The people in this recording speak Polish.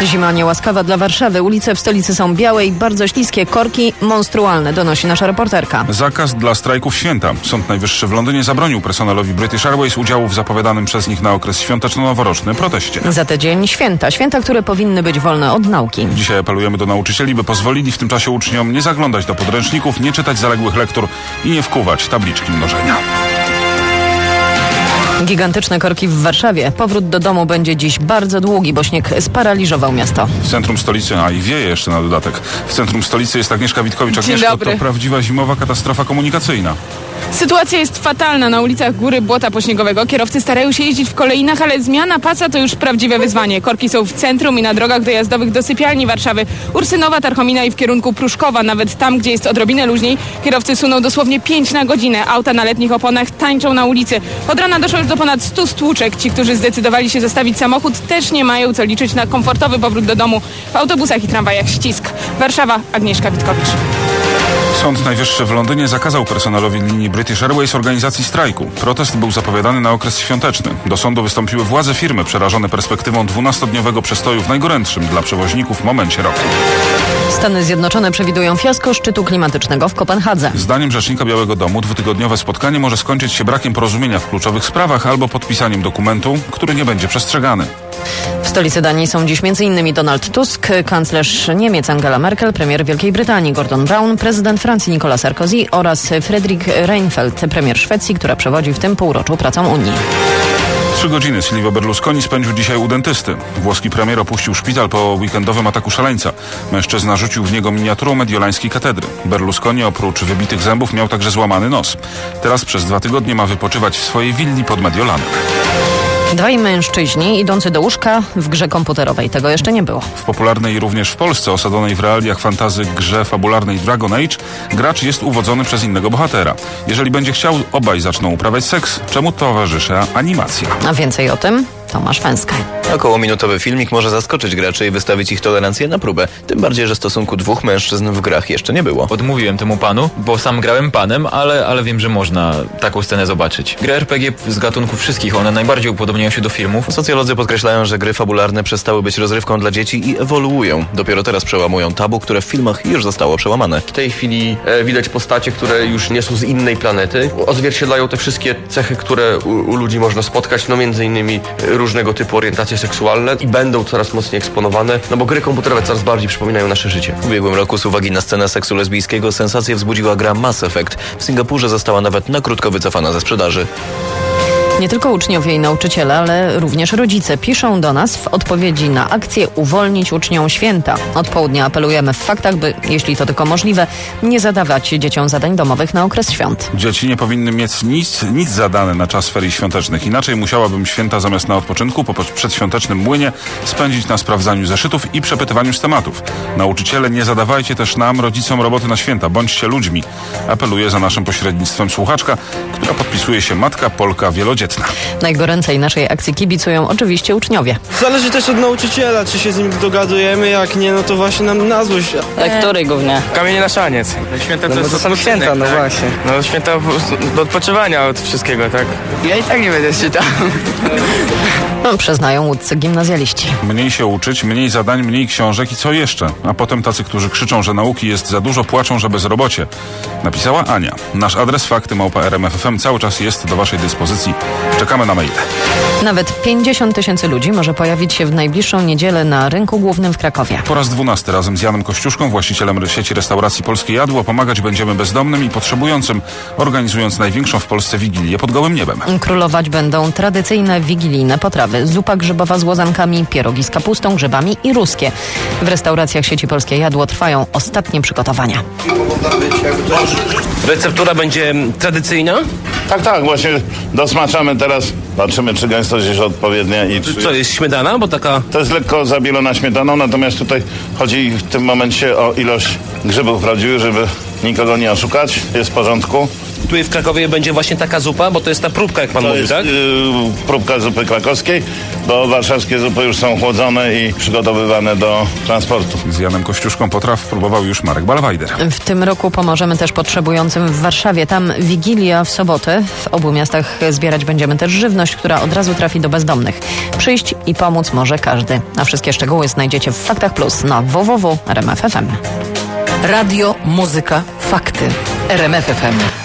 Zima niełaskawa dla Warszawy. Ulice w stolicy są białe i bardzo śliskie. Korki monstrualne, donosi nasza reporterka. Zakaz dla strajków święta. Sąd Najwyższy w Londynie zabronił personelowi British Airways udziału w zapowiadanym przez nich na okres świąteczno-noworoczny proteście. Za tydzień święta, które powinny być wolne od nauki. Dzisiaj apelujemy do nauczycieli, by pozwolili w tym czasie uczniom nie zaglądać do podręczników, nie czytać zaległych lektur i nie wkuwać tabliczki mnożenia. Gigantyczne korki w Warszawie. Powrót do domu będzie dziś bardzo długi, bo śnieg sparaliżował miasto. W centrum stolicy, i wieje jeszcze na dodatek. W centrum stolicy jest Agnieszka Witkowicz. Agnieszko, to prawdziwa zimowa katastrofa komunikacyjna. Sytuacja jest fatalna na ulicach Góry Błota Pośniegowego. Kierowcy starają się jeździć w kolejnach, ale zmiana pasa to już prawdziwe wyzwanie. Korki są w centrum i na drogach dojazdowych do sypialni Warszawy. Ursynowa, Tarchomina i w kierunku Pruszkowa. Nawet tam, gdzie jest odrobinę luźniej, kierowcy suną dosłownie 5 na godzinę. Auta na letnich oponach tańczą na ulicy. Od rana doszło już do ponad 100 stłuczek. Ci, którzy zdecydowali się zostawić samochód, też nie mają co liczyć na komfortowy powrót do domu. W autobusach i tramwajach ścisk. Warszawa, Agnieszka Witkowicz. Sąd Najwyższy w Londynie zakazał personelowi linii British Airways organizacji strajku. Protest był zapowiadany na okres świąteczny. Do sądu wystąpiły władze firmy przerażone perspektywą 12-dniowego przestoju w najgorętszym dla przewoźników momencie roku. Stany Zjednoczone przewidują fiasko szczytu klimatycznego w Kopenhadze. Zdaniem rzecznika Białego Domu dwutygodniowe spotkanie może skończyć się brakiem porozumienia w kluczowych sprawach albo podpisaniem dokumentu, który nie będzie przestrzegany. W stolicy Danii są dziś m.in. Donald Tusk, kanclerz Niemiec Angela Merkel, premier Wielkiej Brytanii Gordon Brown, prezydent Francji Nicolas Sarkozy oraz Fredrik Reinfeldt, premier Szwecji, która przewodzi w tym półroczu pracą Unii. 3 godziny Silvio Berlusconi spędził dzisiaj u dentysty. Włoski premier opuścił szpital po weekendowym ataku szaleńca. Mężczyzna rzucił w niego miniaturą mediolańskiej katedry. Berlusconi oprócz wybitych zębów miał także złamany nos. Teraz przez 2 tygodnie ma wypoczywać w swojej willi pod Mediolanem. 2 mężczyźni idący do łóżka w grze komputerowej. Tego jeszcze nie było. W popularnej również w Polsce osadzonej w realiach fantasy grze fabularnej Dragon Age gracz jest uwodzony przez innego bohatera. Jeżeli będzie chciał, obaj zaczną uprawiać seks, czemu towarzyszy animacja. A więcej o tym Tomasz Węska. Okołominutowy filmik może zaskoczyć graczy i wystawić ich tolerancję na próbę. Tym bardziej, że stosunku 2 mężczyzn w grach jeszcze nie było. Odmówiłem temu panu, bo sam grałem panem, ale wiem, że można taką scenę zobaczyć. Gry RPG z gatunków wszystkich, one najbardziej upodobniają się do filmów. Socjolodzy podkreślają, że gry fabularne przestały być rozrywką dla dzieci i ewoluują. Dopiero teraz przełamują tabu, które w filmach już zostało przełamane. W tej chwili widać postacie, które już nie są z innej planety. Odzwierciedlają te wszystkie cechy, które u ludzi można spotkać, między innymi różnego typu orientacje seksualne i będą coraz mocniej eksponowane, bo gry komputerowe coraz bardziej przypominają nasze życie. W ubiegłym roku z uwagi na scenę seksu lesbijskiego sensację wzbudziła gra Mass Effect. W Singapurze została nawet na krótko wycofana ze sprzedaży. Nie tylko uczniowie i nauczyciele, ale również rodzice piszą do nas w odpowiedzi na akcję Uwolnić uczniom święta. Od południa apelujemy w faktach, by, jeśli to tylko możliwe, nie zadawać dzieciom zadań domowych na okres świąt. Dzieci nie powinny mieć nic zadane na czas ferii świątecznych. Inaczej musiałabym święta zamiast na odpoczynku po przedświątecznym młynie spędzić na sprawdzaniu zeszytów i przepytywaniu z tematów. Nauczyciele, nie zadawajcie też nam, rodzicom, roboty na święta. Bądźcie ludźmi. Apeluje za naszym pośrednictwem słuchaczka, która podpisuje się Matka Polka Wielodzietna. Najgoręcej naszej akcji kibicują oczywiście uczniowie. Zależy też od nauczyciela, czy się z nim dogadujemy, jak nie, to właśnie nam na złość. Lektury głównie. Kamienie na szaniec. Święta to są święta, tak? Właśnie. Święta do odpoczywania od wszystkiego, tak? Ja i tak nie będę czytał. Przyznają łódzcy gimnazjaliści. Mniej się uczyć, mniej zadań, mniej książek i co jeszcze? A potem tacy, którzy krzyczą, że nauki jest za dużo, płaczą, że bezrobocie. Napisała Ania. Nasz adres fakty@rmf.fm cały czas jest do waszej dyspozycji. Czekamy na maile. Nawet 50 000 ludzi może pojawić się w najbliższą niedzielę na rynku głównym w Krakowie. Po raz 12 razem z Janem Kościuszką, właścicielem sieci restauracji Polskie Jadło, pomagać będziemy bezdomnym i potrzebującym, organizując największą w Polsce wigilię pod gołym niebem. Królować będą tradycyjne wigilijne potrawy. Zupa grzybowa z łozankami, pierogi z kapustą, grzybami i ruskie. W restauracjach sieci Polskie Jadło trwają ostatnie przygotowania. Receptura będzie tradycyjna? Tak, właśnie dosmaczamy teraz. Patrzymy, czy gęstość jest odpowiednia i czy... Co, jest śmietana? Bo taka... To jest lekko zabielona śmietaną, natomiast tutaj chodzi w tym momencie o ilość grzybów prawdziwych, żeby nikogo nie oszukać, jest w porządku. Tu w Krakowie będzie właśnie taka zupa, bo to jest ta próbka, jak pan To mówi, jest tak? próbka zupy krakowskiej, bo warszawskie zupy już są chłodzone i przygotowywane do transportu. Z Janem Kościuszką potraw próbował już Marek Balwajder. W tym roku pomożemy też potrzebującym w Warszawie. Tam Wigilia w sobotę. W obu miastach zbierać będziemy też żywność, która od razu trafi do bezdomnych. Przyjść i pomóc może każdy. A wszystkie szczegóły znajdziecie w Faktach Plus na www.rmf.fm. Radio, muzyka, fakty. RMF FM.